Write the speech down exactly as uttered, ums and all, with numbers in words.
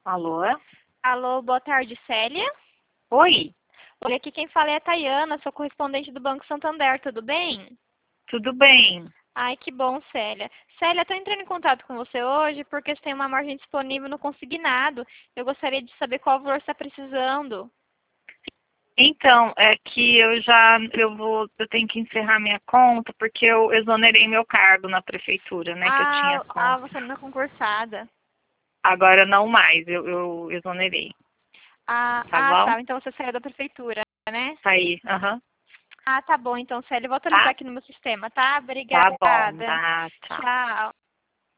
Alô? Alô, boa tarde, Célia. Oi, Olha, aqui quem fala é a Tayana, sou correspondente do Banco Santander, tudo bem? tudo bem? Ai, que bom, Célia. Célia, estou entrando em contato com você hoje porque você tem uma margem disponível no consignado. Eu gostaria de saber qual valor você está precisando. Então, é que eu já eu vou eu tenho que encerrar minha conta porque eu exonerei meu cargo na prefeitura, né? Que eu tinha Ah, ah, conta. você não é concursada. Agora não mais, eu, eu exonerei. Ah, Tá ah, bom? tá. Então você saiu da prefeitura, né? Tá aí. Aham. Ah, tá bom. Então, Célia, eu vou atualizar Tá? aqui no meu sistema, tá? Tá bom, Obrigada. tá, tchau. Tchau.